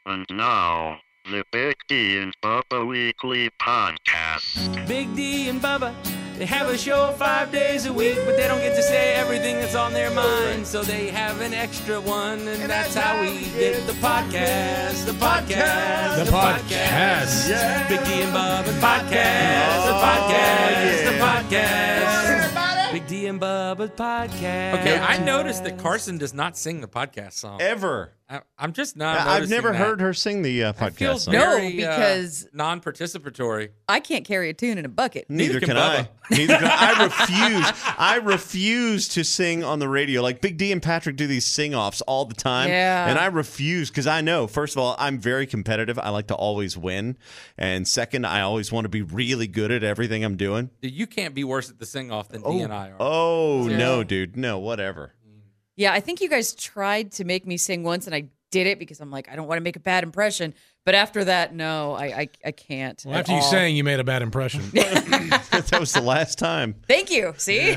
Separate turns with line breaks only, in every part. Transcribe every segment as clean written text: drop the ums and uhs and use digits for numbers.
And now, the Big D and Bubba Weekly Podcast.
Big D and Bubba, they have a show 5 days a week, but they don't get to say everything that's on their mind, so they have an extra one, and that's how we get the podcast. The podcast.
Yeah.
Big D and Bubba podcast. The podcast. The podcast. Big D and Bubba podcast.
Okay, I noticed that Carson does not sing the podcast song.
Ever.
I'm just not.
I've never
noticing
heard her sing the
that.
podcast
It feels
song.
No,
very,
because-
non-participatory.
I can't carry a tune in a bucket.
Neither can
Bubba.
I. Neither can I. I refuse to sing on the radio. Like Big D and Patrick do these sing-offs all the time.
Yeah.
And I refuse because I know, first of all, I'm very competitive. I like to always win. And second, I always want to be really good at everything I'm doing.
You can't be worse at the sing-off than D and I are.
Oh,
Seriously.
no, dude. No, whatever.
Yeah, I think you guys tried to make me sing once, and I did it because I'm like, I don't want to make a bad impression. But after that, no, I can't.
Well,
at
after you
all.
sang, you made a bad impression.
That was the last time.
Thank you. See?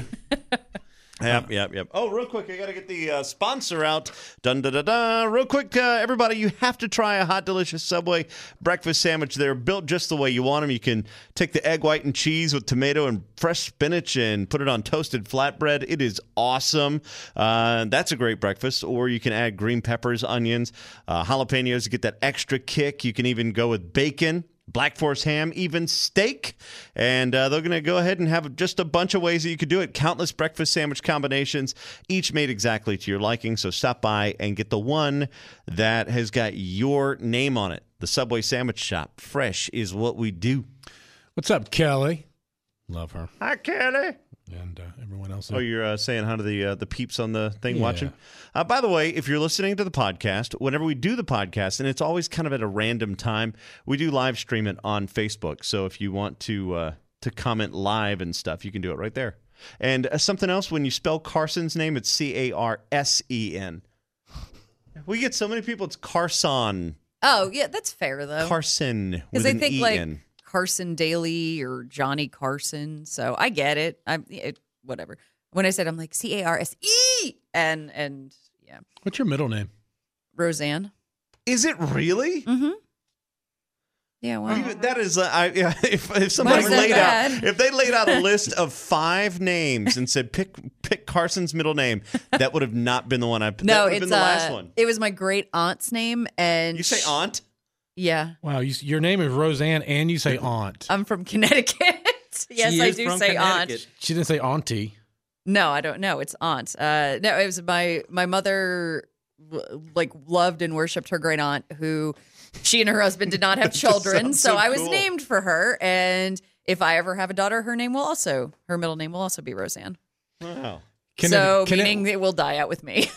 Yep. Oh, real quick, I got to get the sponsor out. Dun da da da. Real quick, everybody, you have to try a hot, delicious Subway breakfast sandwich. They're built just the way you want them. You can take the egg white and cheese with tomato and fresh spinach and put it on toasted flatbread. It is awesome. That's a great breakfast. Or you can add green peppers, onions, jalapenos to get that extra kick. You can even go with bacon, Black Forest ham, even steak. And they're going to go ahead and have just a bunch of ways that you could do it. Countless breakfast sandwich combinations, each made exactly to your liking. So stop by and get the one that has got your name on it. The Subway Sandwich Shop. Fresh is what we do.
What's up, Kelly? Love her.
Hi, Kelly.
And everyone else.
Oh, you're saying hi to the peeps on the thing
Yeah.
watching? By the way, if you're listening to the podcast, whenever we do the podcast, and it's always kind of at a random time, we do live stream it on Facebook. So if you want to comment live and stuff, you can do it right there. And something else, when you spell Carson's name, it's Carsen. We get so many people, it's Carson.
Oh, yeah, that's fair, though.
Carson
Because
with
they
an
think
E
like
in.
Carson Daly or Johnny Carson. So I get it. Whatever. When I said, I'm like, Carse. And yeah.
What's your middle name?
Roseanne.
Is it really?
Mm-hmm. Yeah, well.
That is, if somebody
Why is that
laid
bad?
out, if they laid out a list of 5 names and said pick Carson's middle name, that would have not been the one I picked.
No,
that would have
it's
been the last one.
It was my great aunt's name, and
You say aunt?
Yeah,
Wow, your name is Roseanne, and you say aunt.
I'm from Connecticut. Yes,
She
I
is
do
from
say aunt.
Connecticut.
She didn't say auntie.
No, I don't know. It's aunt. No, it was my mother. Like loved and worshipped her great aunt, who she and her husband did not have children,
sounds
so
so
I was
cool.
named for her. And if I ever have a daughter, her middle name will also be Roseanne.
Wow.
Meaning it will die out with me.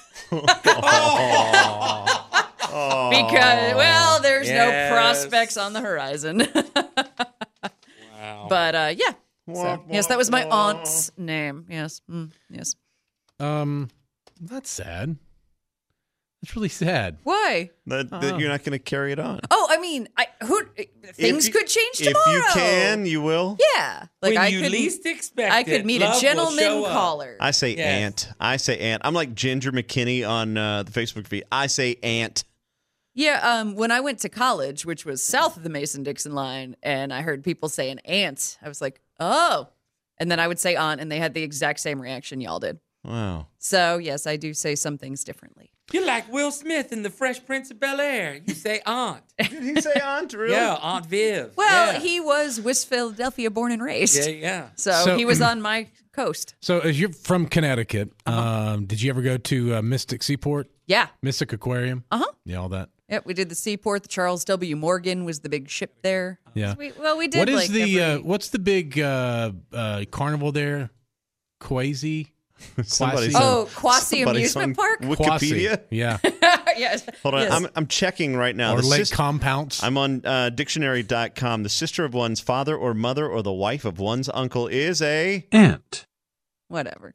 Because, well, there's
Yes.
no prospects on the horizon.
Wow.
But, yeah. So, yes, that was my aunt's name. Yes. Yes.
That's sad. That's really sad.
Why?
That you're not going to carry it on.
Oh, I mean, things
you-
could change tomorrow.
If you can, you will.
Yeah. Like
when
I
you
could
least expect
I could
it,
meet
love
a
will
gentleman
show up.
caller.
I say
Yes.
aunt. I'm like Ginger McKinney on the Facebook feed. I say aunt.
Yeah, when I went to college, which was south of the Mason-Dixon line, and I heard people saying aunt, I was like, oh. And then I would say aunt, and they had the exact same reaction y'all did.
Wow.
So, yes, I do say some things differently.
You're like Will Smith in The Fresh Prince of Bel-Air. You say aunt.
Did he say aunt? Really?
Yeah, Aunt Viv.
Well,
yeah.
he was West Philadelphia born and raised.
Yeah.
So he was on my coast.
So, as you're from Connecticut, did you ever go to Mystic Seaport,
Yeah.
Mystic Aquarium?
Uh-huh.
Yeah, all that.
Yep, we did the seaport. The Charles W. Morgan was the big ship there.
Yeah.
We did
What is
like every-
what's the big carnival there? Quasi?
Somebody's
Oh,
on-
Quasi
somebody's
Amusement
on
Park?
Wikipedia.
Quasi. Yeah.
yes.
Hold on,
Yes.
I'm checking right now.
Or
The
Lake Compounce.
I'm on dictionary.com. The sister of one's father or mother or the wife of one's uncle is a
Aunt.
Whatever.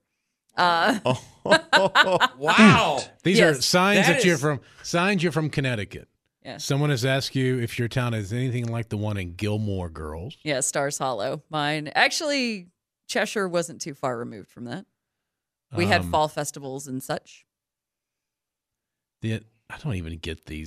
Wow.
These
Yes.
are signs
That
that you're
is-
from Connecticut.
Yeah.
Someone has asked you if your town is anything like the one in Gilmore Girls.
Yeah, Stars Hollow. Mine. Actually, Cheshire wasn't too far removed from that. We had fall festivals and such.
I don't even get these.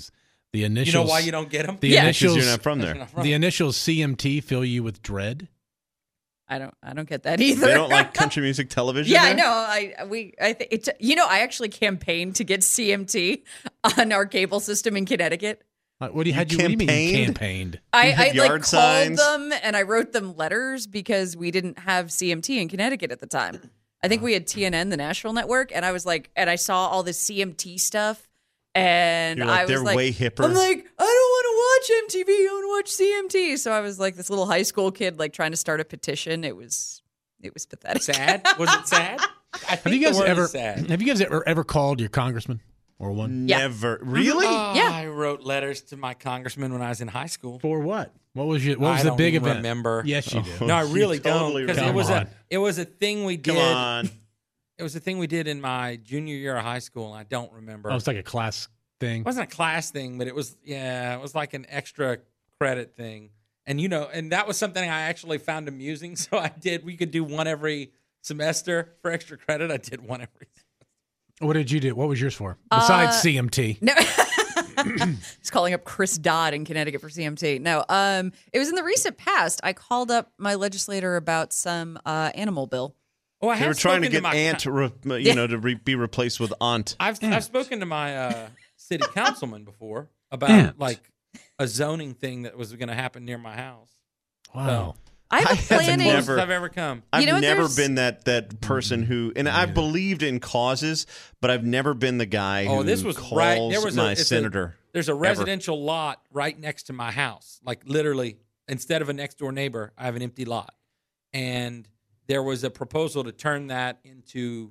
The
You
initials.
know why you don't get them?
The
Yeah.
Because
initials.
you're not from there.
The initials CMT fill you with dread.
I don't get that either.
They don't like country music television.
Yeah, I
there?
know. I think it's. I actually campaigned to get CMT on our cable system in Connecticut.
What do you mean campaigned?
I
had yard
called
signs?
them and I wrote them letters because we didn't have CMT in Connecticut at the time. I think we had TNN, the Nashville network, and I was like, and I saw all this CMT stuff, and
You're like,
I was
they're
like,
way hipper.
I'm like, I don't want to watch MTV. I want to watch CMT. So I was like this little high school kid, like trying to start a petition. It was pathetic.
Sad? Was it sad? I think
Have you guys
the word
ever?
is sad.
Have you guys ever called your congressman or one?
Yeah.
Never. Really?
Yeah.
I wrote letters to my congressman when I was in high school.
For what? What was the
I
big
don't
event?
remember.
Yes, you do.
No, I really
You totally
don't. Because
remember.
it was a thing we did.
Come on.
It was a thing we did in my junior year of high school, and I don't remember.
Oh, it's like a class thing.
It wasn't a class thing, but it was like an extra credit thing. And and that was something I actually found amusing. So I did. We could do one every semester for extra credit. I did one every.
What did you do? What was yours for? Besides CMT.
No. He's calling up Chris Dodd in Connecticut for CMT. No, it was in the recent past. I called up my legislator about some animal bill.
Oh, I
They
have
were trying to
spoken
get
my-
Ant, be replaced with Aunt.
I've spoken to my city councilman before about like a zoning thing that was going to happen near my house.
Wow.
I have a
have
planning.
never-
Closest I've ever come.
I've
know what,
never
there's-
been that person who, and I've believed in causes, but I've never been the guy who
Oh, this was
calls
right. There was
my
it's
senator.
There's a residential lot right next to my house. Like literally, instead of a next door neighbor, I have an empty lot, and there was a proposal to turn that into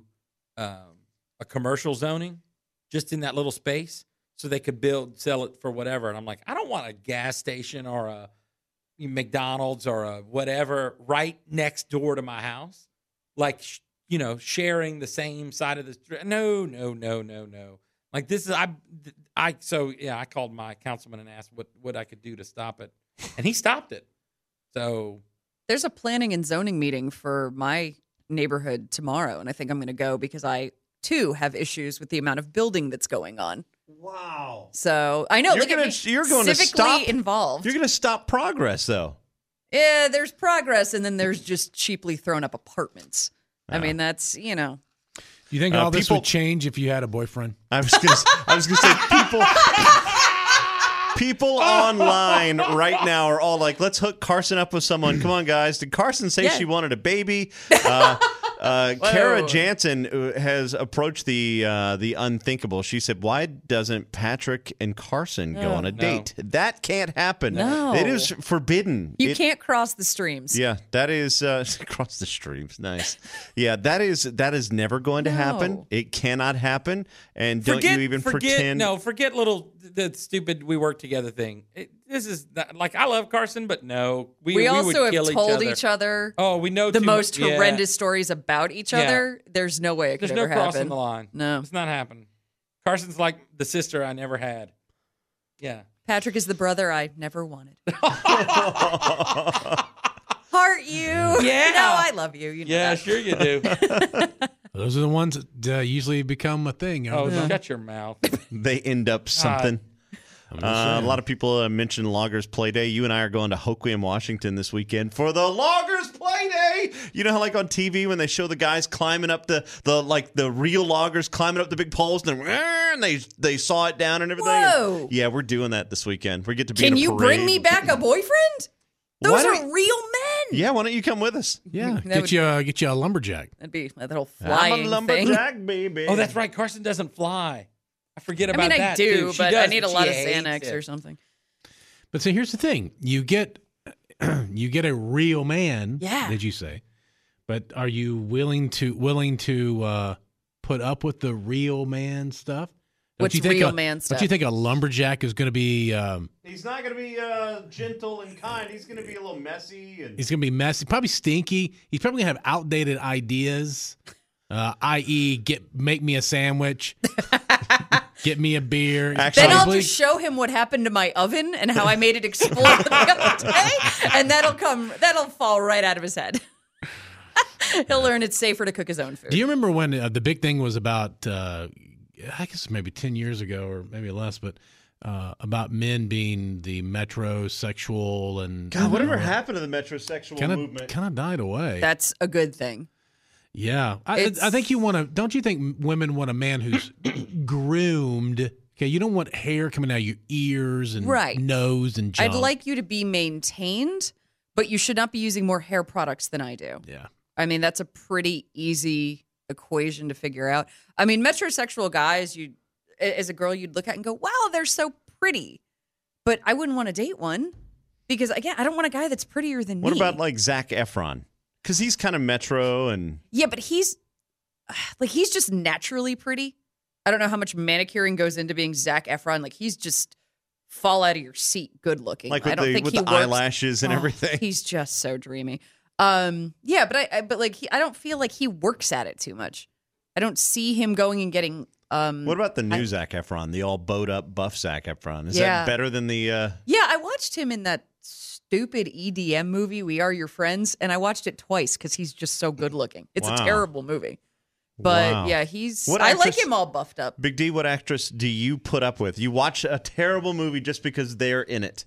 a commercial zoning, just in that little space, so they could sell it for whatever. And I'm like, I don't want a gas station or a McDonald's or a whatever right next door to my house, like sharing the same side of the street. No. Like this is I called my councilman and asked what I could do to stop it, and he stopped it. So
There's a planning and zoning meeting for my neighborhood tomorrow, and I think I'm going to go because I too have issues with the amount of building that's going on.
Wow.
So I know
You're
look at
gonna-
me,
you're going to
civically
stop-
involved.
You're going to stop progress, though.
Yeah, there's progress, and then there's just cheaply thrown up apartments. I mean, that's
You think all this
people-
would change if you had a boyfriend?
I was going to say people online right now are all like, let's hook Carson up with someone. Come on, guys. Did Carson say
Yeah.
she wanted a baby? Kara Jansen has approached the unthinkable. She said, why doesn't Patrick and Carson go on a date? That can't happen.
No.
It is forbidden.
you can't cross the streams.
Yeah, that is across the streams. Nice. Yeah, that is never going to happen.
No.
It cannot happen. And don't you even pretend.
No, forget the stupid we work together thing. This is not, like I love Carson, but no, we
We
would
also have
kill
told
each other.
each other
Oh, we know
the
too
most
much- yeah.
horrendous stories about each
Yeah.
other. There's no way it could
There's no
ever
crossing
happen.
the line.
No.
It's not happening. Carson's like the sister I never had. Yeah.
Patrick is the brother I never wanted. Heart you.
Yeah.
No, I love you. You know
Yeah,
that.
sure you do.
Those are the ones that usually become a thing.
Oh, shut your mouth.
They end up something. A lot of people mentioned Loggers Play Day. You and I are going to Hoquiam, Washington this weekend for the Loggers Play Day. You know how like on TV when they show the guys climbing up the real loggers climbing up the big poles and then they saw it down and everything.
Whoa.
Yeah, we're doing that this weekend. We get to be
Can
in a
you bring
parade.
me back a boyfriend? Those
Why
are
don't-
real men.
Yeah, why don't you come with us?
Yeah,
That
get you a lumberjack.
That'd be that whole
I'm
flying
a
thing.
lumberjack, baby.
Oh, that's right. Carson doesn't fly. I forget
I
about
mean,
that.
I do,
too. She
but
does,
I need a
she
lot of
hates
Xanax
it.
or something.
But see, here's the thing: you get a real man.
Yeah.
Did you say? But are you willing to put up with the real man stuff?
What's
you think
real man stuff?
Don't you think a lumberjack is going to be?
He's not going to be gentle and kind. He's going to be a little messy. And
He's going to be messy, probably stinky. He's probably going to have outdated ideas, i.e., make me a sandwich, get me a beer.
Actually-
Then I'll
Probably-
just show him what happened to my oven and how I made it explode the other day, and that'll fall right out of his head. He'll learn it's safer to cook his own food.
Do you remember when the big thing was about? I guess maybe 10 years ago or maybe less, but about men being the metrosexual and
God, whatever happened to the metrosexual movement?
Kind of died away.
That's a good thing.
Yeah, I think you want to. Don't you think women want a man who's groomed? Okay, you don't want hair coming out of your ears and nose and junk.
I'd like you to be maintained, but you should not be using more hair products than I do.
Yeah,
I mean that's a pretty easy equation to figure out. I mean, metrosexual guys, as a girl, you'd look at and go, "Wow, they're so pretty," but I wouldn't want to date one because again, I don't want a guy that's prettier than me.
What about like Zac Efron? Because he's kind of metro and
but he's just naturally pretty. I don't know how much manicuring goes into being Zac Efron. Like he's just fall out of your seat, good looking.
Like with
I don't think
with
he
the
works.
eyelashes and everything.
He's just so dreamy. But I don't feel like he works at it too much. I don't see him going and getting.
What about the new Zac Efron, the all bowed up buff Zac Efron? Is that better than the?
Yeah, I watched him in that stupid EDM movie, We Are Your Friends, and I watched it twice because he's just so good looking. It's a terrible movie. But yeah, I like him all buffed up.
Big D, what actress do you put up with? You watch a terrible movie just because they're in it.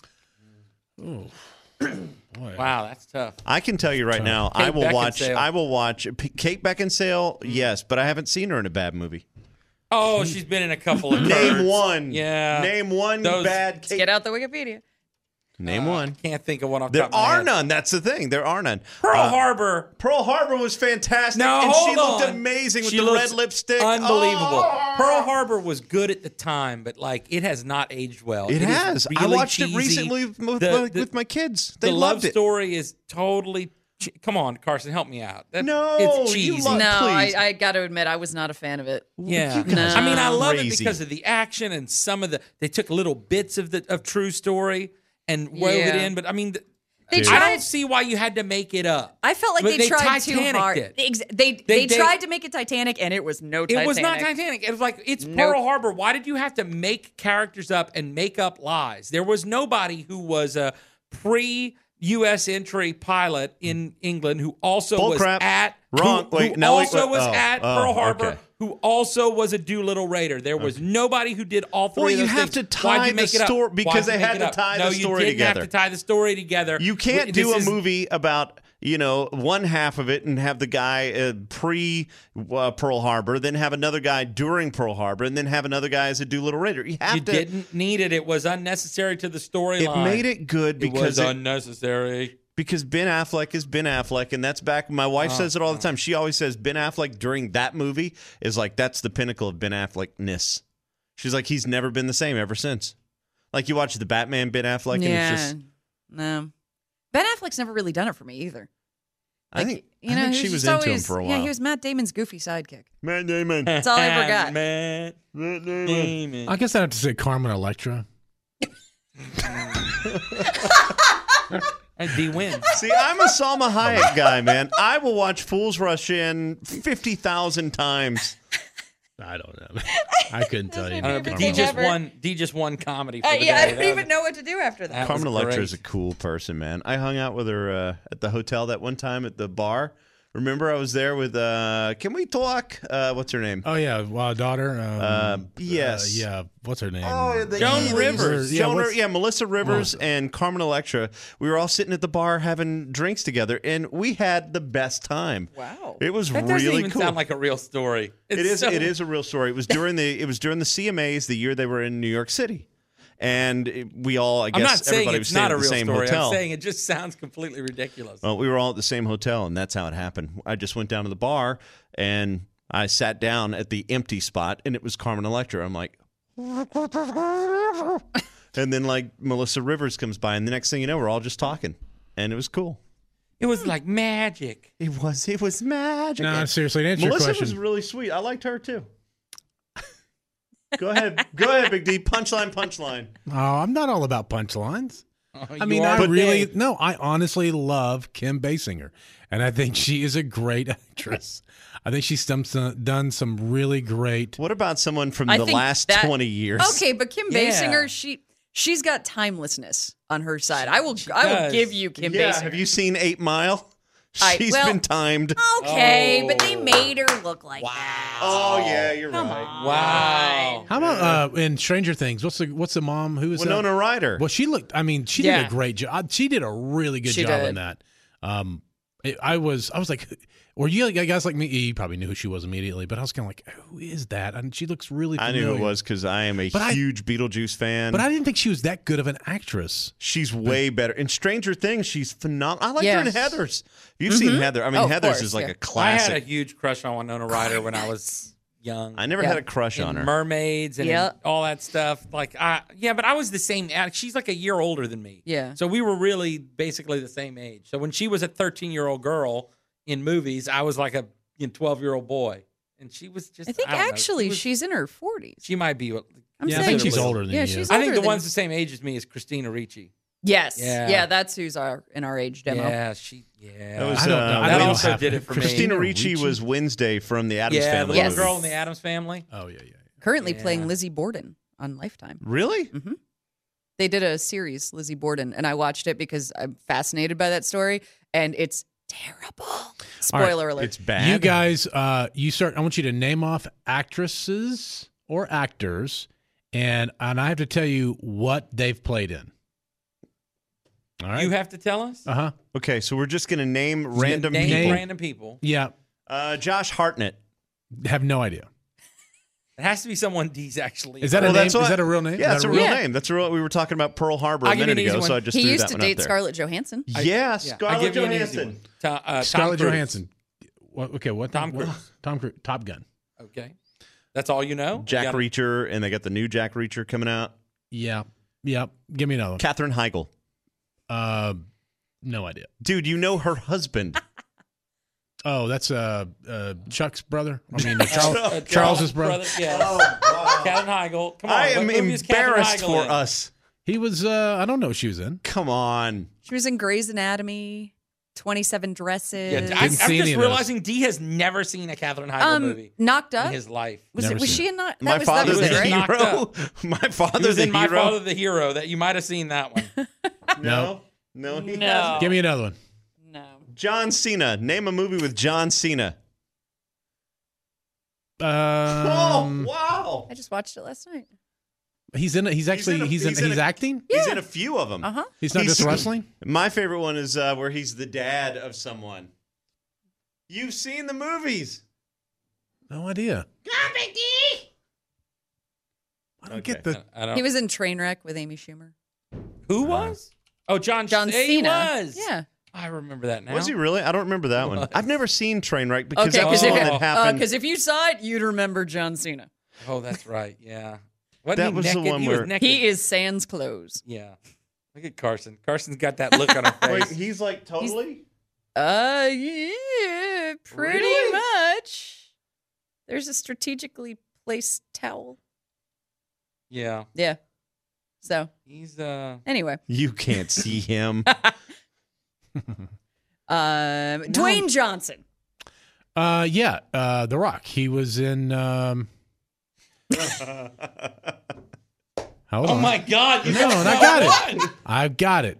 Ooh.
Wow, that's tough.
I can tell you right now,
Kate
I will
Beckinsale.
watch Kate Beckinsale, yes, but I haven't seen her in a bad movie.
Oh, she's been in a couple of
Name
turds.
one.
Yeah.
Name one bad
Let's
Kate.
get out the Wikipedia.
Name one.
Can't think of one off the
There
top of my
are
head.
none. That's the thing. There are none.
Pearl Harbor.
Pearl Harbor was fantastic,
No,
and she
hold
looked
on.
amazing with
She
the
looks
red lipstick.
Unbelievable.
Oh!
Pearl Harbor was good at the time, but like it has not aged well.
It
is
has. I
really
watched it
cheesy.
recently with
The
my kids. They
the love
loved it.
story is totally. Come on, Carson, help me out.
No,
it's
you
cheesy.
love-
No,
please.
I got to admit, I was not a fan of it.
Yeah,
You guys
I mean, I love it
crazy.
because of the action and some of they took little bits of true story and wove it
Yeah.
in. But I mean,
They
I
tried.
don't see why you had to make it up.
I felt like
But
they tried too
Titanicked
hard.
it.
They tried to make it Titanic, and it was no Titanic.
It was not Titanic. It was like, it's
Nope.
Pearl Harbor. Why did you have to make characters up and make up lies? There was nobody who was a pre-U.S. entry pilot in England who also was
Bullcrap.
at
Wrong.
Who
Wait, no, wait,
also
wait.
was
Oh,
at
oh,
Pearl Harbor,
okay.
who also was a Doolittle Raider. There was nobody who did all three
Well,
of
you
those
have
things.
to
Why'd
tie
you
the
make it up?
story because
Why'd you
they
make
had
it
to
up?
tie
no,
the story
you didn't
together.
have to tie the story together.
You can't
This
do a
is-
movie about, one half of it and have the guy pre Pearl Harbor, then have another guy during Pearl Harbor, and then have another guy as a Doolittle Raider. You have
You
to.
didn't need it. It was unnecessary to the storyline.
It made it good
It was
because
unnecessary.
because Ben Affleck is Ben Affleck, and that's back. My wife says it all the time. She always says Ben Affleck during that movie is like that's the pinnacle of Ben Affleckness. She's like he's never been the same ever since. Like you watch the Batman Ben Affleck, and it's just.
No. Ben Affleck's never really done it for me either.
I think
You know,
she was
just
into him
always,
for a while.
Yeah, he was Matt Damon's goofy sidekick.
Matt Damon.
That's all I ever got.
Man. Damon.
I guess I have to say Carmen Electra.
And D wins.
See, I'm a Salma Hayek guy, man. I will watch Fools Rush In 50,000 times.
I don't know. I couldn't tell you.
Favorite
But
thing
D just won comedy for the
Yeah, I
day.
don't even know what to do after that.
That
Carmen
was
Electra
great.
is a cool person, man. I hung out with her at the hotel that one time at the bar. Remember, I was there with, can we talk? What's her name?
Oh yeah, Wild Daughter.
Yes.
Yeah. What's her name?
Joan Rivers.
Yeah,
Melissa Rivers and Carmen Electra. We were all sitting at the bar having drinks together, and we had the best time.
Wow.
It was
That doesn't
really
even
cool.
sound like a real story.
It is a real story. It was during the CMAs the year they were in New York City. And we all, I guess,
I'm not saying
everybody
it's
was staying
not
at
a
the
real
same
story.
hotel.
I'm saying it just sounds completely ridiculous.
Well, we were all at the same hotel, and that's how it happened. I just went down to the bar, and I sat down at the empty spot, and it was Carmen Electra. I'm like, and then like Melissa Rivers comes by, and the next thing you know, we're all just talking, and it was cool.
It was like magic.
It was magic.
No, seriously, to answer your
Melissa
question.
was really sweet. I liked her too. Go ahead, Big D. Punchline.
Oh, I'm not all about punchlines. I mean,
are
I honestly love Kim Basinger, and I think she is a great actress. I think she's done some really great.
What about someone from
I
the
think
last
that-
20 years?
Okay, but Kim
Yeah.
Basinger, she's got timelessness on her side. I will
does.
give you Kim
Yeah,
Basinger.
have you seen 8 Mile? She's been timed.
Okay, but they made her look like that.
Oh yeah, you're right.
Wow.
How about in Stranger Things? What's the mom? Who is
Winona Ryder?
Well, she looked. I mean, she did a great job. She did a really good job in that. I was like, or you guys like me? You probably knew who she was immediately, but I was kind of like, who is that? And she looks really familiar.
I knew it was because I am a huge Beetlejuice fan.
But I didn't think she was that good of an actress.
She's way better. In Stranger Things, she's phenomenal. I like her in Heathers. You've seen Heather. I mean, Heathers is like a classic.
I had a huge crush on Winona Ryder when I was young.
I never had a crush on her.
Mermaids and all that stuff. Like, but I was the same. She's like a year older than me.
Yeah.
So we were really basically the same age. So when she was a 13-year-old girl in movies, I was like a 12-year-old boy, and she was just.
I think actually she's in her 40s.
She might be.
I think she's older than you.
She's
I think the one's the same age as me is Christina Ricci.
Yes. Yeah, that's who's in our age demo.
Yeah,
That was,
that also did it for
Christina
me.
Ricci was Wednesday from the Addams Family.
The little girl in the Addams Family.
Oh yeah.
Currently playing Lizzie Borden on Lifetime.
Really?
Mm-hmm. They did a series, Lizzie Borden, and I watched it because I'm fascinated by that story, and it's terrible. Spoiler alert.
It's bad.
You guys, I want you to name off actresses or actors, and I have to tell you what they've played in. All right.
You have to tell us?
Uh-huh.
Okay, so we're just going to name random
Name
people.
random people.
Yeah.
Josh Hartnett.
Have no idea.
It has to be someone D's actually.
Is that a name? Is that a real name?
Yeah, it's a real name. That's we were talking about Pearl Harbor a minute ago, so I just
he
threw
used
that
to
one
date
up there.
Scarlett Johansson.
Yeah, Scarlett Johansson.
Scarlett Johansson. What?
Tom Cruise.
Tom Cruise. Top Gun.
Okay. That's all you know?
Jack Reacher, and they got the new Jack Reacher coming out.
Yeah. Yep. Give me another one.
Katherine Heigl.
No idea.
Dude, you know her husband.
Oh, that's Chuck's brother. I mean, Charles's brother.
Yes. Katherine Heigl. Come on.
I am embarrassed for us.
He was. I don't know what she was in.
Come on.
She was in Grey's Anatomy, 27 Dresses.
Yeah, I'm just realizing D has never seen a Katherine Heigl movie.
Knocked Up
in his life.
Was she in Knocked Up?
My Father the Hero.
My Father the Hero. That you might have seen that one.
No, he hasn't.
Give me another one.
No.
John Cena. Name a movie with John Cena.
Oh
wow!
I just watched it last night.
He's in it. He's acting.
Yeah. He's in a few of them.
He's not just wrestling.
My favorite one is where he's the dad of someone. You've seen the movies.
No idea.
Come, Big D!
I don't get the.
He was in Trainwreck with Amy Schumer.
Who was? Oh, John Cena.
He
was.
Yeah.
I remember that now.
Was he really? I don't remember that one. I've never seen Trainwreck because that was the one that happened.
Because if you saw it, you'd remember John Cena.
Oh, that's right. Yeah.
That was the one where
he is sans clothes.
Yeah. Look at Carson. Carson's got that look on her face.
Wait, he's like totally?
Yeah, pretty much. There's a strategically placed towel.
Yeah.
Yeah. So
he's
anyway.
You can't see him.
Dwayne Johnson.
Yeah, The Rock. He was in Hold on.
My God!
I got it. I've got it.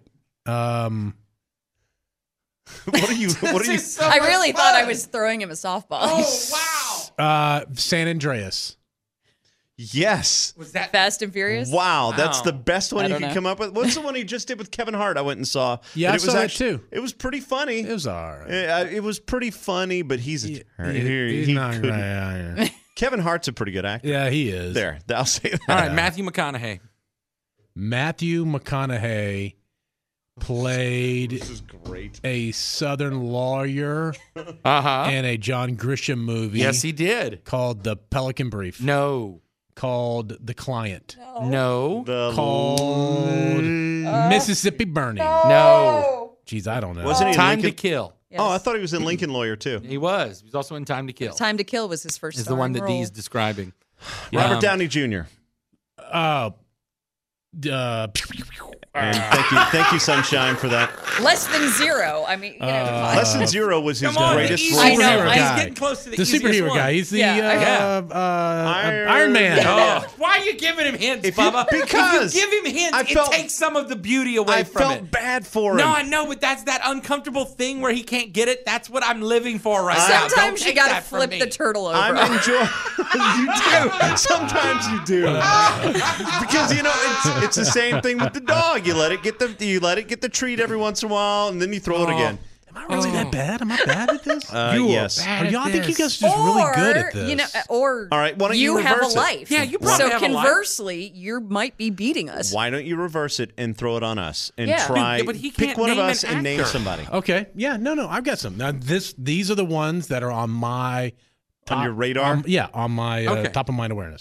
What are you? So
I really thought I was throwing him a softball.
Oh wow!
San Andreas.
Yes.
Was that
Fast and Furious?
Wow, that's the best one you could
know.
come up with. What's the one he just did with Kevin Hart? I went and saw.
Yeah, I saw that too.
It was pretty funny.
It was all right.
It was pretty funny, but he's
He's
not
not right.
Kevin Hart's a pretty good actor.
Yeah, he is.
There, I'll say that.
All right, Matthew McConaughey.
Matthew McConaughey played
This is great.
a Southern lawyer
Uh-huh.
in a John Grisham movie.
Yes, he did.
Called The Pelican Brief.
No.
Called The Client.
No.
Called Mississippi Burning.
No.
Jeez, I don't know.
Wasn't he in
Time to
Lincoln?
Kill.
Yes.
Oh, I thought he was in Lincoln Lawyer too.
He was. He was also in Time to Kill.
Time to Kill was his first
Is the one that
role.
Dee's describing.
Robert Downey Jr. And thank you, Sunshine, for that.
Less than 0. I mean,
Less than 0 was his
Come on,
greatest
the
role.
I know.
Superhero
He's
guy.
getting close to the
The
easiest
superhero
one.
guy. He's the
Yeah.
Iron Man.
Oh, why are you giving him hints, Bubba?
because
if you give him hints, it takes some of the beauty away
I
from
felt
it.
bad for him.
No, I know, but that's that uncomfortable thing where he can't get it. That's what I'm living for right now. Don't
Sometimes you
take
got to
that from
flip
me.
the turtle over.
I'm enjoying. You do. Sometimes you do. Because it's the same thing with the dog. You let it get the treat every once in a while, and then you throw it again.
Am I really that bad? Am I bad at this?
Yes.
I think you guys are just really good at this.
Or
All right, why don't you
have a
reverse it?
life.
Yeah, you probably
so
have a life.
conversely, you might be beating us.
Why don't you reverse it and throw it on us and
Yeah.
try?
Dude, but he
pick
can't
one of
name
us
an
and name
actor.
somebody.
Okay. Yeah. No. I've got some. Now these are the ones that are on my
On your radar?
on my
Okay.
top of mind awareness.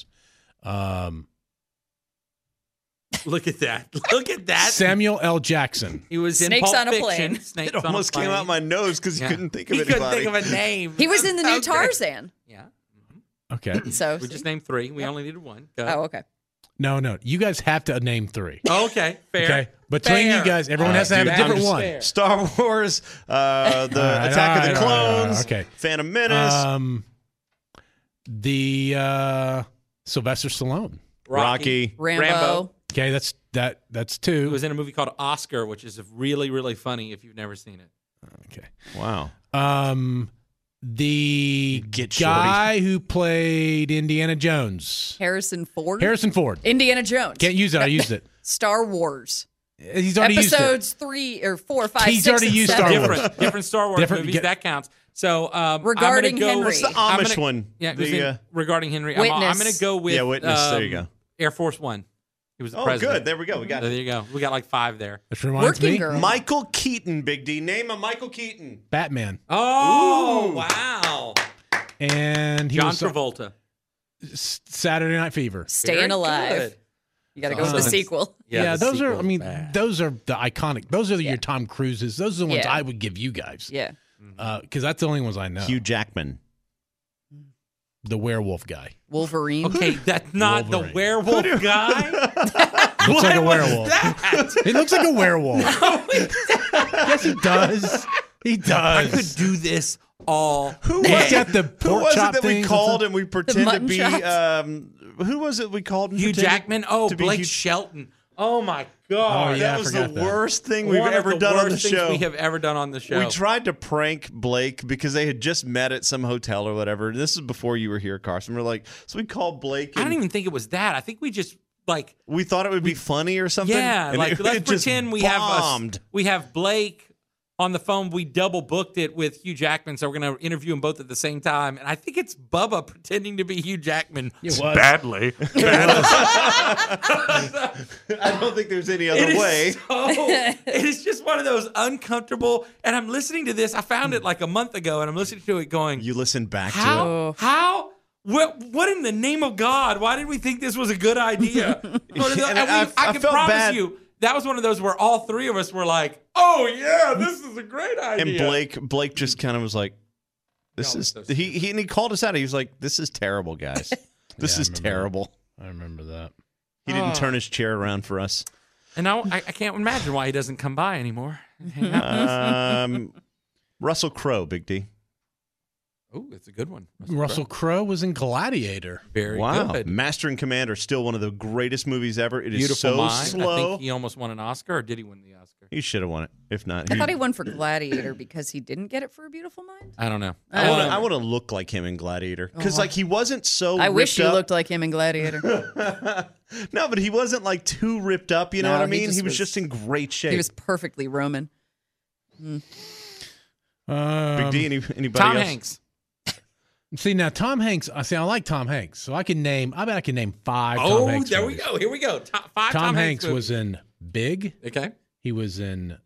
Look at that. Look at that.
Samuel L. Jackson.
He was in
Snakes
Pulp
on a
Fiction.
plane.
Snakes
It almost
on a
came
plane.
out my nose because
Yeah.
he couldn't think of
He
anybody.
couldn't think of a name.
He was in the new
That's so great.
Tarzan.
Yeah.
Okay.
So
We just named 3. We only needed 1. Go.
Oh, okay.
No. You guys have to name 3.
Okay. Fair.
Okay. Between
Fair.
you guys, everyone has to have
dude,
a different
I'm
one.
fair.
Star Wars, the Attack of the
all right,
Clones,
okay.
Phantom Menace,
The Sylvester Stallone.
Rocky.
Rambo.
Okay, that's
He
2.
was in a movie called Oscar, which is really, really funny if you've never seen it.
Okay.
Wow.
The
Get
guy who played Indiana Jones.
Harrison Ford.
Harrison Ford.
Indiana Jones.
Can't use it. I used it.
Star Wars.
He's already used it.
Episodes 3 or 4, 5,
He's
6,
already
and
used
7.
Star Wars.
Different Star Wars
Different-
movies.
get-
That counts. So
Regarding
I'm gonna go,
Henry.
What's the
I'm
Amish one?
Yeah, it was in Regarding Henry.
Witness.
I'm going to go with
Witness. There you go.
Air Force One. He was the
Oh,
president.
good. There we go. We got
There
it.
you go. We got like 5 there.
Which reminds
Working
me,
Girl.
Michael Keaton, Big D. Name a Michael Keaton.
Batman.
Oh,
Ooh.
wow.
And he
John
was
Travolta.
Saturday Night Fever.
Staying
Very
Alive.
good.
You got to go with the
Awesome.
sequel.
Yeah,
the
those are. I
sequel's
mean,
bad.
those are the iconic. Those are your Tom Cruises. Those are the ones
Yeah.
I would give you guys.
Yeah.
Because that's the only ones I know.
Hugh Jackman.
The werewolf guy.
Wolverine.
Okay, that's not
Wolverine.
the werewolf guy.
Looks like a
What was
werewolf.
that?
He looks like a werewolf. Yes, he does. He
I
does.
could do this all
Who
day.
He's got the
Who
pork
was it
chop
that we
things
called and we pretend to
mutton
be?
chops?
Who was it we called? And
Hugh
pretended
Jackman. Oh,
to be
Blake
Hugh-
Shelton. Oh my God.
Oh, yeah.
That
I
was
forgot
the
that.
worst thing we've
One of
ever
the
done on the
worst things
show.
we have ever done on the show.
We tried to prank Blake because they had just met at some hotel or whatever. This is before you were here, Carson. We're like, so we called Blake.
I
And
don't even think it was that. I think we just like
we thought it would be funny or something.
yeah,
and
like
it
let's
just
pretend we
bombed.
have Blake on the phone. We double booked it with Hugh Jackman, so we're going to interview them both at the same time. And I think it's Bubba pretending to be Hugh Jackman.
It was.
Badly.
I don't think there's any
It
other
is
way.
it is just one of those uncomfortable. And I'm listening to this. I found it like a month ago, and I'm listening to it going,
You listen back to it.
How? What in the name of God? Why did we think this was a good idea?
And
I
I
can
felt
promise
bad.
you that was one of those where all 3 of us were like, "Oh yeah, this is a great idea."
And Blake just kind of was like, "This
No,
is."
it's so
He called us out. He was like, "This is terrible, guys. This
Yeah, I
is
remember
terrible."
I remember that.
He didn't turn his chair around for us.
And now I can't imagine why he doesn't come by anymore.
Russell Crowe, Big D.
Oh, it's a good one.
Russell Crowe was in Gladiator.
Very
Wow,
good.
Master and Commander, still one of the greatest movies ever. It is
Beautiful
so
Mind. I
slow.
think he almost won an Oscar, or did he win the Oscar?
He should have won it. If not,
I thought he won for Gladiator because he didn't get it for A Beautiful Mind.
I don't know.
I want to look like him in Gladiator because like he wasn't so.
I wish
ripped
you
up.
looked like him in Gladiator.
No, but he wasn't like too ripped up. You know
No,
what I
he
mean?
just
He was
was-
just in great shape.
He was perfectly Roman.
Big D. Anybody
Tom
else?
Hanks.
See now, Tom Hanks. I like Tom Hanks, so I can name. I bet I can name 5. Tom Hanks
there
movies.
we go. Here we go. 5
Tom Hanks
movies.
was in Big.
Okay.
He was in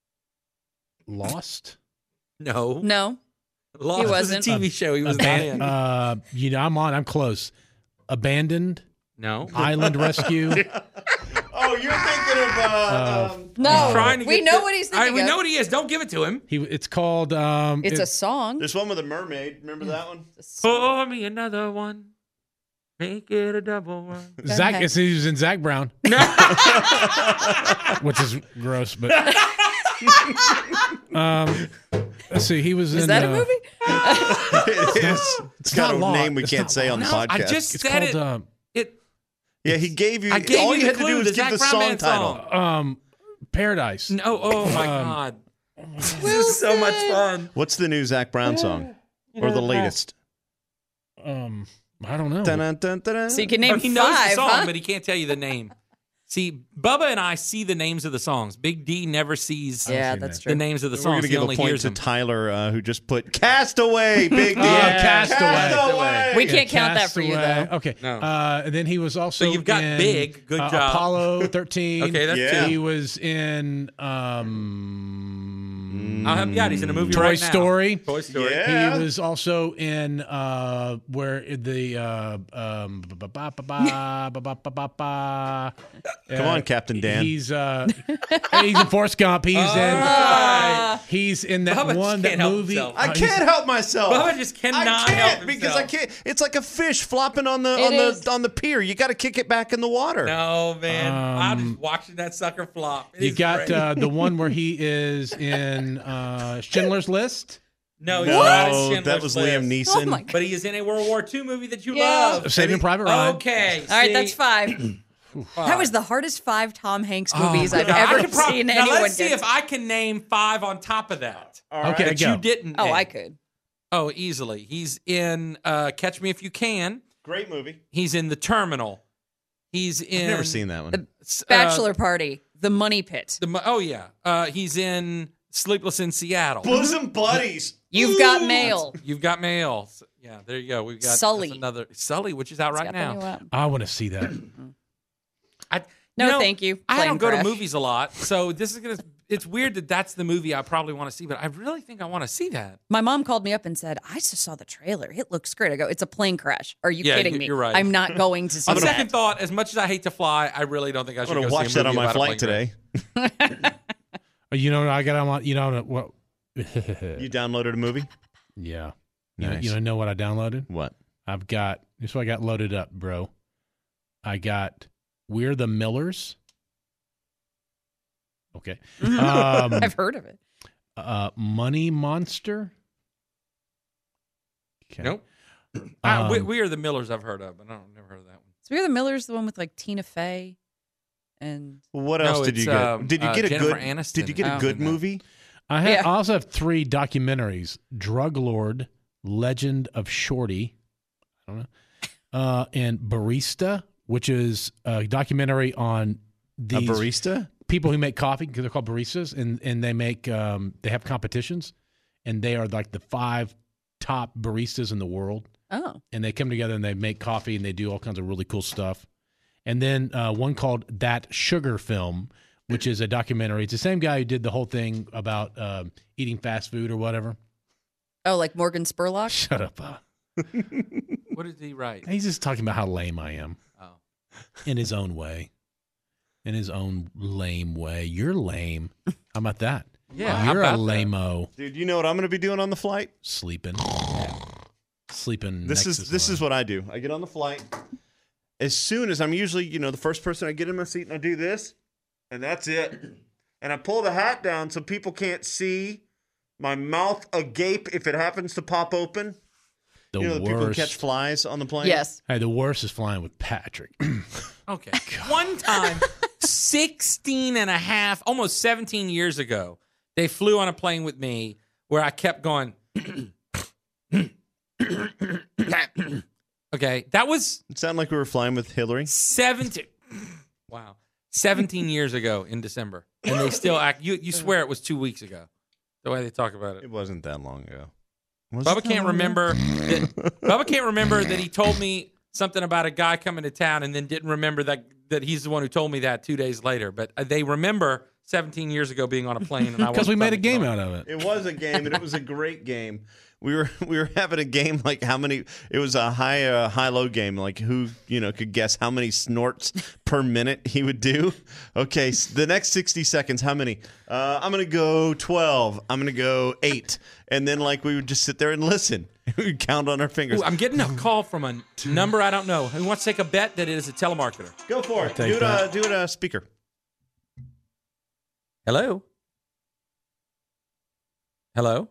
Lost.
No.
No.
Lost
He
was a
wasn't.
TV show. He was not in.
I'm close. Abandoned.
No.
Island Rescue.
Oh, you're thinking of.
No.
Trying to
we
get
know
the-
what he's
All right,
thinking
we
of.
know what he is. Don't give it to him.
It's called.
It's a song.
There's one with a mermaid. Remember that one?
Pour me another one. Make it a double one.
Zach,
ahead.
he was in Zach Brown, which is gross. But let's see, he was in.
Is that a movie?
It is. It's got a
not
name we
It's
can't
not
say on the podcast.
I just
It's
said
called
it.
yeah, he gave you.
I gave
all
you
you
the
had to
clue,
do was
the
give the
Zac
song
Brown
title.
song.
Paradise.
No, oh my God. This is so much fun.
What's the new Zac Brown song, or the latest?
I don't know.
Dun, dun, dun, dun.
So you can name
He knows
five,
the song,
huh?
but he can't tell you the name. See, Bubba and I see the names of the songs. Big D never sees
Yeah,
seen
that's
that.
true.
the names of the
We're
songs.
going to
He
give
only
a point
hears
to
them.
Tyler, who just put Castaway, Big D.
Castaway.
Castaway.
We can't count that for you,
Castaway.
though.
Okay.
No.
And then he was also
So you've got
in,
Big. Good job.
Apollo 13.
Okay, that's
Yeah.
two.
He was in
I'll help you out. He's in a movie
Toy
right now.
Story.
Toy Story.
Yeah.
He was also in where the
Come on, Captain Dan.
He's in Forrest Gump. He's in that
Bubba
one
can't
that
help
movie.
himself.
I can't help myself.
Bubba just cannot
I can't
help
because I
himself.
can't. It's like a fish flopping on the
It is.
on the pier. You got to kick it back in the water.
No, man. I'm just watching that sucker flop. It
You
is
got
great.
the one where he is in Schindler's List.
No, he's not in Schindler's
that was
List.
Liam Neeson.
Oh my God.
But he is in a World War II movie that you
Yeah.
love.
Saving Private Ryan.
Okay.
All right,
see?
that's 5. That was the hardest 5 Tom Hanks movies I've
Now, I
ever
could prob-
seen
now
anyone
let's see
get.
if I can name 5 on top of that.
Okay,
That
go.
you didn't.
Oh,
name.
I could.
Oh, easily. He's in Catch Me If You Can.
Great movie.
He's in The Terminal. He's in.
I've never seen that one.
The Bachelor Party, The Money Pit.
Oh yeah. He's in Sleepless in Seattle.
Bosom Buddies.
You've Got Mail.
You've got mail. So, yeah, there you go. We've got
Sully.
that's another Sully, which is out right
Got the new
now.
app.
I want to see that.
No, thank you.
I
Plane
don't go to
crash.
movies a lot, so this is gonna. It's weird that that's the movie I probably want to see, but I really think I want to see that.
My mom called me up and said, I just saw the trailer. It looks great. I go, it's a plane crash. Are you
Yeah,
kidding me?
you're right.
I'm not going to see
On
that.
second thought, as much as I hate to fly, I really don't think I
I'm
should
going
go
to watch
see a
that on
movie
my
about a
flight
plane crash.
today.
You know, I got on. You know what?
You downloaded a movie?
Yeah.
Nice.
You know what I downloaded?
What?
I've got. This is what I got loaded up, bro. I got We're the Millers. Okay.
I've heard of it.
Money Monster. Okay.
Nope. We are the Millers I've heard of, but I've never heard of that one.
So We're the Millers, the one with like Tina Fey and
What
No,
else did you
it's,
get? Did you get a
Jennifer
good?
Aniston.
Did you get a
Oh.
good movie?
I also have 3 documentaries: Drug Lord, Legend of Shorty, I don't know, and Barista, which is a documentary on these
A barista?
people who make coffee, because they're called baristas, and they make they have competitions, and they are like the 5 top baristas in the world,
oh,
and they come together and they make coffee and they do all kinds of really cool stuff. And then one called That Sugar Film, which is a documentary. It's the same guy who did the whole thing about eating fast food or whatever.
oh, like Morgan Spurlock.
Shut up.
What did he write?
He's just talking about how lame I am
Oh.
in his own way. In his own lame way. You're lame. How about that?
Yeah, how
You're a
about that?
lame-o.
Dude, you know what I'm going to be doing on the flight?
Sleeping. Sleeping.
This
next
is
to
this is
someone.
what I do. I get on the flight. As soon as I'm usually, the first person I get in my seat and I do this, and that's it. And I pull the hat down so people can't see my mouth agape if it happens to pop open.
the
The people who
worst.
catch flies on the plane.
Yes.
Hey, the worst is flying with Patrick.
Okay. One time, 16 and a half, almost 17 years ago, they flew on a plane with me where I kept going. Okay. That was
It sounded like we were flying with Hillary.
17. Wow. 17 years ago in December. And they still act. You swear it was 2 weeks ago, the way they talk about it.
It wasn't that long ago. Was
Bubba
it that
can't
long
remember. Bubba can't remember that he told me something about a guy coming to town, and then didn't remember that he's the one who told me that 2 days later. But they remember 17 years ago being on a plane, and I
Because we
wasn't
made a
funny.
game out of it.
It was a game, and it was a great game. We were having a game like how many. It was a high-low game, like who could guess how many snorts per minute he would do. Okay, so the next 60 seconds, how many? I'm gonna go 12. I'm gonna go 8, and then like we would just sit there and listen. We'd count on our fingers.
Ooh, I'm getting a call from a number I don't know. Who wants to take a bet that it is a telemarketer?
Go for it.
take
Do
that.
it a speaker.
Hello? Hello?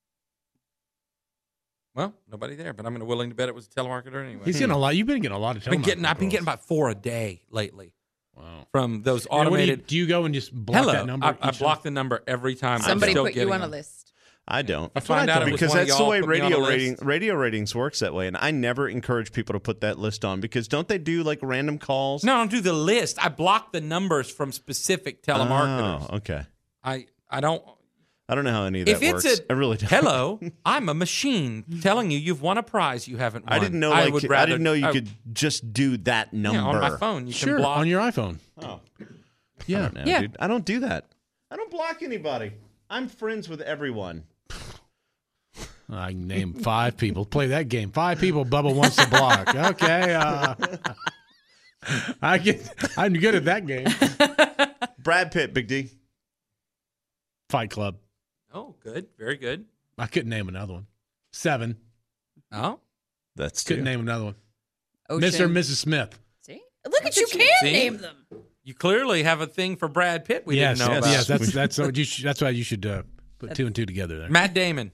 Well, nobody there, but I'm willing to bet it was a telemarketer anyway.
He's getting a lot. You've been getting a lot of
I've been
telemarketing
getting
calls.
about 4 a day lately
Wow.
from those
Now, what
automated.
do you go and just block
Hello.
that number?
I
each
block the number every time. I'm
Somebody
still
put you
getting
on a
them.
list.
I don't.
I find out it was
because
one of
that's the
y'all
way
put me on a
radio
list.
ratings works that way, and I never encourage people to put that list on because don't they do like random calls?
No, I don't do the list. I block the numbers from specific telemarketers.
Oh, okay.
I don't.
I don't know how any of that
If it's
works. I really don't.
hello, I'm a machine telling you've won a prize you haven't won.
I didn't know.
I
Like,
would
I
rather,
didn't know you
I-
could just do that number.
Yeah, on my phone. You
Sure,
can block.
on your iPhone.
Oh,
Yeah.
I don't know,
Yeah.
dude. I don't do that. I don't block anybody. I'm friends with everyone.
I can name 5 people. Play that game. 5 people Bubba wants to block. Okay. I'm good at that game.
Brad Pitt, Big D.
Fight Club.
Oh, good. Very good.
I couldn't name another one. 7.
Oh,
That's
Couldn't
two.
name another one.
Ocean.
Mr. and Mrs. Smith.
See? Look at you. Can
See?
name them.
you clearly have a thing for Brad Pitt we
Yes,
didn't know
yes,
about.
that's why you should put 2 and 2 together there.
Matt Damon.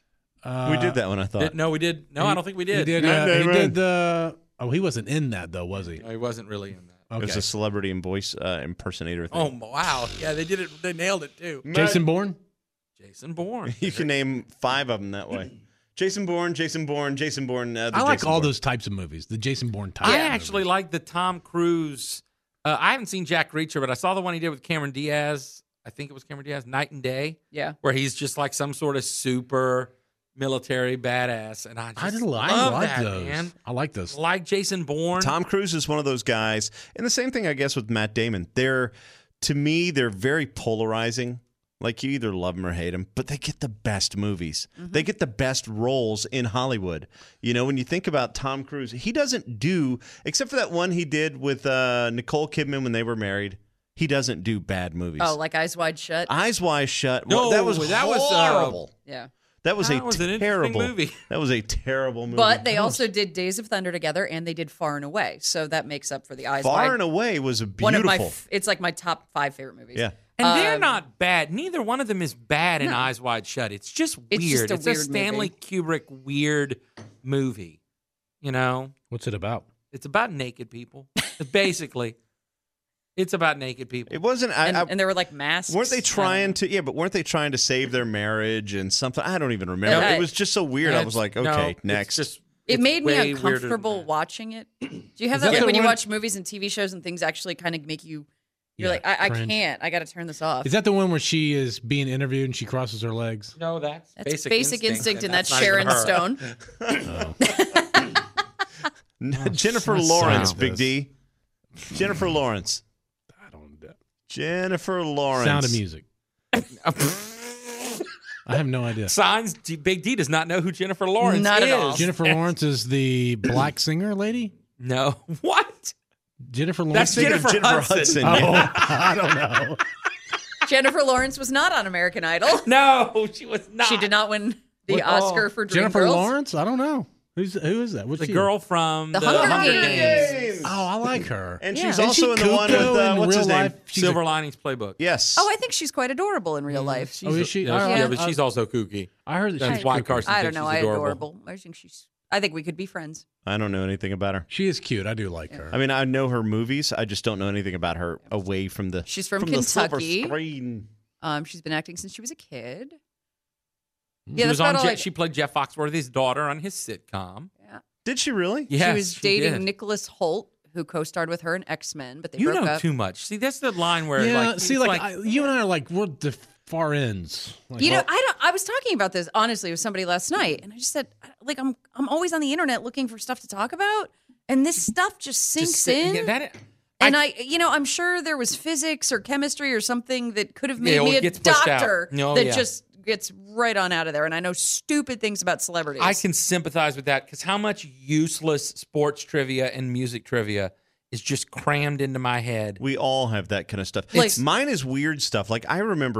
We did that one, I thought.
No, we did. No, I don't think we
He
did.
did.
Matt
He
Damon.
did the. Oh, he wasn't in that though, was he?
No, he wasn't really in that.
It was
Okay.
a celebrity and voice impersonator
Oh,
thing.
wow. Yeah, they did it. They nailed it, too.
Jason Bourne.
Jason Bourne.
You can name 5 of them that way. Jason Bourne, Jason Bourne, Jason Bourne. The
I like
Jason
all
Bourne.
those types of movies. The Jason Bourne type.
I
of
actually
movies.
like the Tom Cruise. I haven't seen Jack Reacher, but I saw the one he did with Cameron Diaz. I think it was Cameron Diaz, Night and Day,
Yeah.
where he's just like some sort of super military badass. And I just
I
love
like
that,
those.
man.
I like those.
Like Jason Bourne.
Tom Cruise is one of those guys, and the same thing I guess with Matt Damon. To me, they're very polarizing. Like you either love them or hate them, but they get the best movies. They get the best roles in Hollywood. You know, when you think about Tom Cruise, he doesn't do, except for that one he did with Nicole Kidman when they were married. He doesn't do bad movies.
Oh, like Eyes Wide Shut?
Eyes Wide Shut.
No,
that was
that was,
horrible.
Yeah.
That was
That
a
was an interesting
terrible
movie.
That was a terrible movie.
But they also did Days of Thunder together, and they did Far and Away. So that makes up for the Eyes
Far
Wide.
and Away was a
One
beautiful.
of my, it's like my top 5 favorite movies.
Yeah.
And they're not bad. Neither one of them is bad in Eyes Wide Shut. It's just weird.
It's just a
It's
weird
Stanley Kubrick weird movie. You know?
What's it about?
It's about naked people. Basically. It's about naked people.
It wasn't.
And there were like masks.
Weren't they trying
I
to? Yeah, but weren't they trying to save their marriage and something? I don't even remember.
Yeah,
It was just so weird. I was like, okay, next.
It made me
way weirder than
uncomfortable
that.
watching it. Do you have
Is
that,
that
like
the
when you
one-
watch movies and TV shows and things actually kind of make you, you're
Yeah,
like, I
cringe.
can't. I got to turn this off.
Is that the one where she is being interviewed and she crosses her legs?
No, that's
Basic Instinct, and that's
not even
Sharon
her.
Stone.
Jennifer
Sounds
Lawrence,
like
Big
this.
D. Jennifer Lawrence.
I don't.
Jennifer Lawrence.
Sound of Music. I have no idea.
Signs. Big D does not know who Jennifer Lawrence
Not
is.
at all.
Jennifer Lawrence is the black singer lady.
No. What?
Jennifer
That's
Lawrence.
Thinking of
Jennifer Hudson.
Oh,
yeah.
I don't know.
Jennifer Lawrence was not on American Idol.
No, she was not.
She did not win the
What?
Oscar for Dreamgirls.
Jennifer Lawrence? I don't know. Who is that? What's
The
she?
girl from
The
the
Hunger
Hunger
Games.
Games.
Oh, I like her.
And
Yeah.
she's
Isn't
also in the one with
Cuckoo in
what's
real
his name?
life? She's
Silver Linings Playbook.
Yes.
Oh, I think she's quite adorable in real life.
Oh, is she?
Yeah, but she's also kooky.
I heard that
That's
she's
why
cuckoo.
Carson
I don't
thinks
know.
she's
I
adorable.
adorable. I think we could be friends.
I don't know anything about her.
She is cute. I do like her.
I mean, I know her movies. I just don't know anything about her away from the.
She's from
the silver
Kentucky.
screen.
She's been acting since she was a kid.
She
Yeah,
was
that's
on.
about all.
She played Jeff Foxworthy's daughter on his sitcom.
Did she really?
Yes,
She was dating
did.
Nicholas Holt, who co-starred with her in X-Men, but they
You
broke
know
up.
too much. See, that's the line where
yeah.
like
See,
it's
like, you and I are like we're the far ends. Like,
You know, I was talking about this honestly with somebody last night, and I just said, like, I'm always on the internet looking for stuff to talk about, and this stuff just sinks in.
Yeah,
And I'm sure there was physics or chemistry or something that could have made me a
gets pushed out.
doctor
Oh,
that
yeah.
just gets right on out of there. And I know stupid things about celebrities.
I can sympathize with that because how much useless sports trivia and music trivia is just crammed into my head.
We all have that kind of stuff. Mine is weird stuff. Like I remember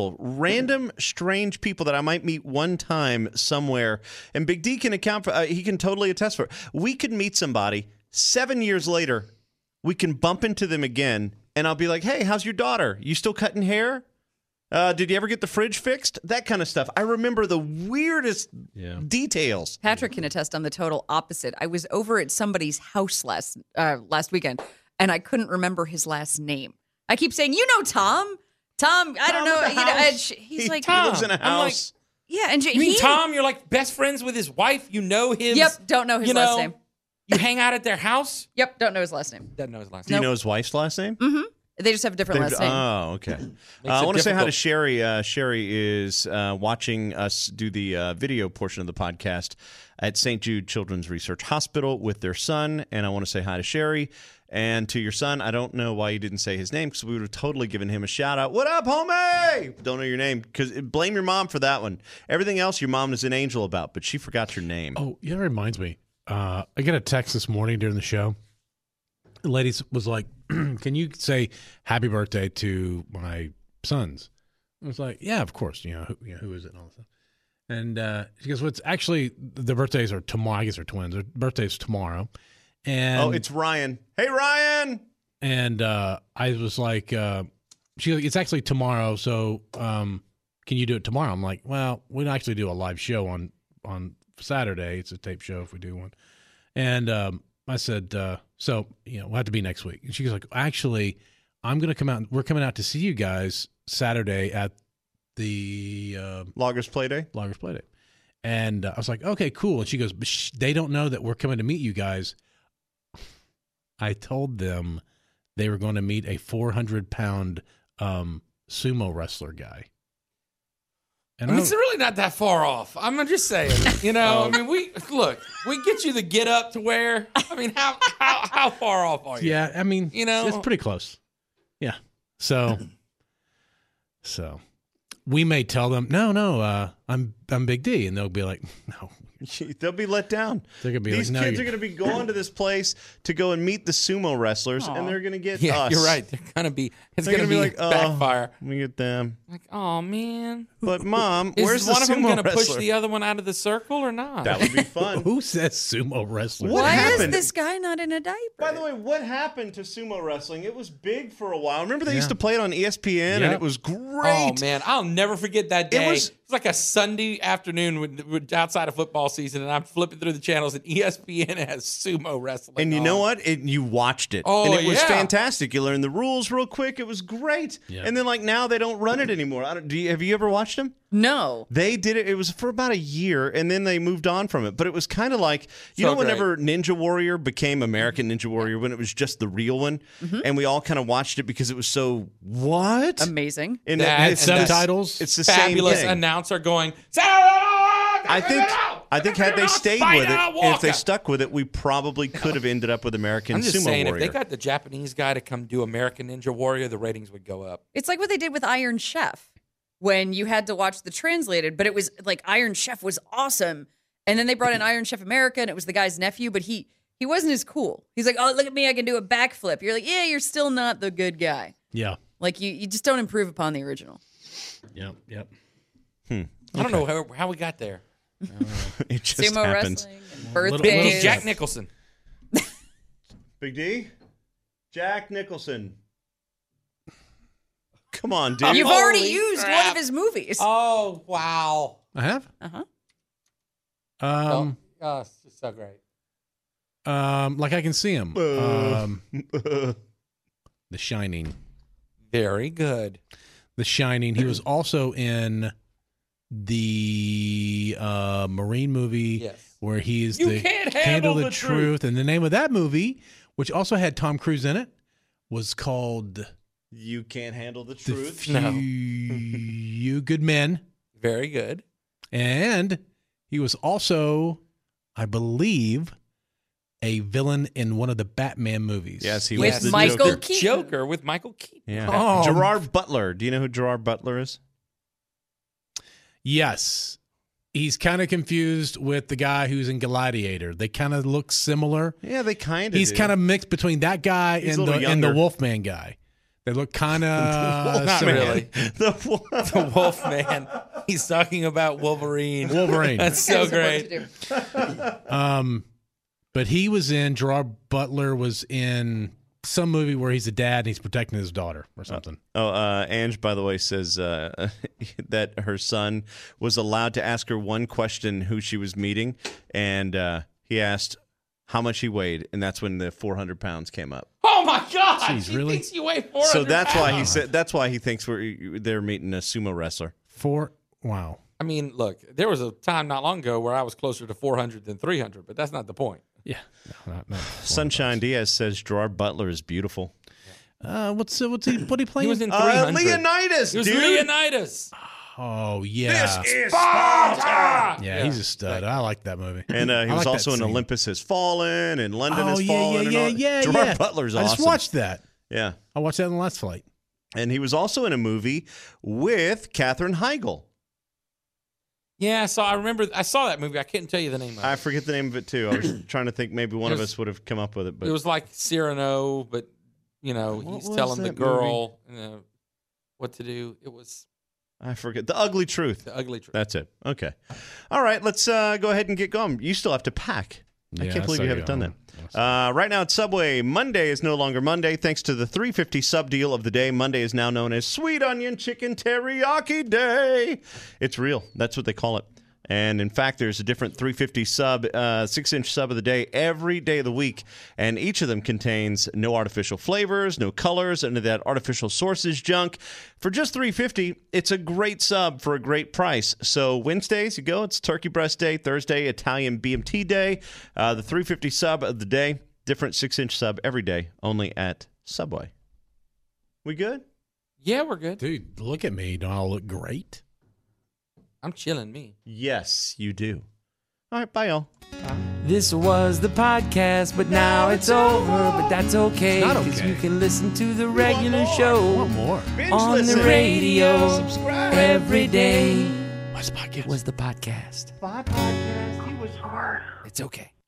random, strange people that I might meet one time somewhere. And Big D can account for. He can totally attest for it. We could meet somebody 7 years later. We can bump into them again, and I'll be like, "Hey, how's your daughter? You still cutting hair? Did you ever get the fridge fixed? That kind of stuff." I remember the weirdest details.
Patrick can attest on the total opposite. I was over at somebody's house last weekend, and I couldn't remember his last name. I keep saying, Tom. Tom, I don't know. He's like,
he lives in a house.
Yeah, and
You mean Tom? You're like best friends with his wife. You know his.
Yep, don't know his last name.
You hang out at their house.
Yep, don't know his last name.
Doesn't know his last
Do
name.
you know his wife's last name?
Mm-hmm. They just have a different last name.
Oh, okay. I want to say hi to Sherry. Sherry is watching us do the video portion of the podcast at St. Jude Children's Research Hospital with their son, and I want to say hi to Sherry. And to your son, I don't know why you didn't say his name because we would have totally given him a shout out. What up, homie? Don't know your name because blame your mom for that one. Everything else your mom is an angel about, but she forgot your name.
Oh, yeah, that reminds me. I got a text this morning during the show. The lady was like, "Can you say happy birthday to my sons?" I was like, "Yeah, of course. Who is it?" And all that stuff. And she goes, "Well, it's actually their birthdays are tomorrow. I guess they're twins. Their birthdays tomorrow." And
it's Ryan. Hey, Ryan.
And I was like, "She's like, it's actually tomorrow. So can you do it tomorrow?" I'm like, "Well, we don't actually do a live show on Saturday. It's a tape show if we do one." And I said, "So we'll have to be next week." And she was like, "Actually, I'm going to come out. We're coming out to see you guys Saturday at the
Loggers Play Day."
Loggers Play Day. And I was like, "Okay, cool." And she goes, "But they don't know that we're coming to meet you guys." I told them they were going to meet a 400-pound sumo wrestler guy. And
it's really not that far off. I'm just saying, I mean, we get you the get up to where, I mean, how far off are you?
Yeah, I mean, it's pretty close. Yeah. So we may tell them, no, I'm Big D, and they'll be like, no.
They'll be let down.
They're gonna be
These
like, no,
kids are going to be going to this place to go and meet the sumo wrestlers, and they're going to get us.
You're right. They're going to be. It's
They're
going to be
like,
backfire.
We get them.
Like, oh man.
But Mom,
Is
where's
one
the
of them
sumo
going to push
wrestler?
the other one out of the circle or not?
That would be fun.
Who says sumo wrestler?
What
Why
happened?
is this guy not in a diaper?
By the way, what happened to sumo wrestling? It was big for a while. Remember they used to play it on ESPN, and it was great.
Oh man, I'll never forget that day.
It was
like a Sunday afternoon with outside of football season, and I'm flipping through the channels, and ESPN has sumo wrestling.
And you know what? You watched it.
Oh,
and it was
yeah.
fantastic. You learned the rules real quick. It was great.
Yeah.
And then now they don't run it anymore. Have you ever watched them?
No.
They did it. It was for about a year, and then they moved on from it. But it was kind of like, whenever Ninja Warrior became American Ninja Warrior, when it was just the real one, and we all kind of watched it because it was so, what?
Amazing.
And
That-
it's
and
subtitles.
It's the
fabulous
same thing.
announcer going.
I think had they stayed with it, and if they stuck with it, we probably could have ended up with American
I'm just
Sumo
saying,
Warrior.
if they got the Japanese guy to come do American Ninja Warrior, the ratings would go up.
It's like what they did with Iron Chef when you had to watch the translated, but it was like Iron Chef was awesome. And then they brought in Iron Chef America, and it was the guy's nephew, but he wasn't as cool. He's like, oh, look at me, I can do a backflip. You're like, yeah, you're still not the good guy.
Yeah.
Like, you just don't improve upon the original.
Yep.
I don't know how we got there.
It just
Sumo
happens.
wrestling and
Little-
birthdays.
Jack Nicholson.
Big D? Jack Nicholson. Come on, dude.
You've already
Holy
used
crap.
one of his movies.
Oh, wow.
I have.
Uh-huh.
Oh, it's just so great.
Like I can see him. The Shining.
Very good.
The Shining. He was also in the Marine movie
Yes.
where he is
You
the
can't handle the
truth. And the name of that movie, which also had Tom Cruise in it, was called
You Can't Handle the
The
Truth.
No.
Few Good Men.
Very good.
And he was also, I believe, a villain in one of the Batman movies.
Yes, he
With
was the
Michael
Joker.
Keaton.
Joker with Michael Keaton.
Yeah.
Oh.
Gerard Butler. Do you know who Gerard Butler is?
Yes. He's kind of confused with the guy who's in Gladiator. They kind of look similar.
Yeah, they kind of
He's kind of mixed between that guy
He's a
and
little
the
younger.
Wolfman guy. They look kind of
Not
similar.
really.
the
The Wolfman. He's talking about Wolverine.
Wolverine.
That's so
Has work
great.
to do.
But he was in, Gerard Butler was in some movie where he's a dad and he's protecting his daughter or something.
Ange, by the way, says that her son was allowed to ask her one question who she was meeting, and he asked how much he weighed, and that's when the 400 pounds came up.
Oh my God!
Jeez,
He
really?
thinks you weigh 400
So that's why he
pounds.
said. That's why he thinks they're meeting a sumo wrestler.
Wow.
I mean, look, there was a time not long ago where I was closer to 400 than 300, but that's not the point.
Yeah. No, not
Sunshine Diaz says Gerard Butler is beautiful.
what he
He
playing?
was in 300.
Leonidas,
He was
dude.
Leonidas.
Oh yeah.
is
Sparta!
Yeah, he's a stud. I like that movie.
And he
I
was
like
also
that
in
scene.
Olympus Has Fallen and London
Oh
Has
yeah,
Fallen.
yeah,
and all.
yeah,
Gerard
yeah.
Butler's
I
awesome.
just watched that.
Yeah,
I watched that in the last flight.
and he was also in a movie with Katherine Heigl.
Yeah, so I saw that movie. I couldn't tell you the name of it.
I forget the name of it too. I was trying to think maybe one of
It was-
us would have come up with it, but
It was like Cyrano, but
What
he's
was
telling the
that
girl what to do. It was
I forget. The Ugly Truth.
The Ugly Truth.
That's it. Okay. All right, let's go ahead and get going. You still have to pack. I
Yeah,
can't believe
so
you haven't
go
done
home.
that. Right now at Subway, Monday is no longer Monday thanks to the $3.50 sub deal of the day. Monday is now known as Sweet Onion Chicken Teriyaki Day. It's real. That's what they call it. And in fact, there's a different $3.50 sub, 6-inch sub of the day every day of the week. And each of them contains no artificial flavors, no colors, any of that artificial sources junk. For just $3.50, it's a great sub for a great price. So Wednesdays, you go, it's Turkey Breast Day. Thursday, Italian BMT Day. The $3.50 sub of the day, different 6-inch sub every day, only at Subway. We good?
Yeah, we're good.
Dude, look at me. Don't I look great?
I'm chilling me.
Yes, you do. All right, bye, y'all.
This was the podcast, but now it's over. But that's okay,
Not
because
okay.
you can listen to the regular show
One more.
on the
listen.
radio
Subscribe.
every day.
What's the podcast?
It was the podcast.
Podcast. He was hard.
It's okay.